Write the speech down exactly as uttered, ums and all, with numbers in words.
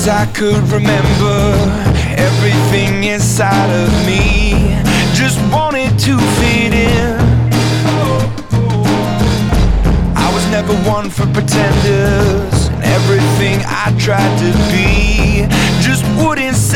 as I could remember. Everything inside of me just wanted to fit in. I was never one for pretenders, and everything I tried to be just wouldn't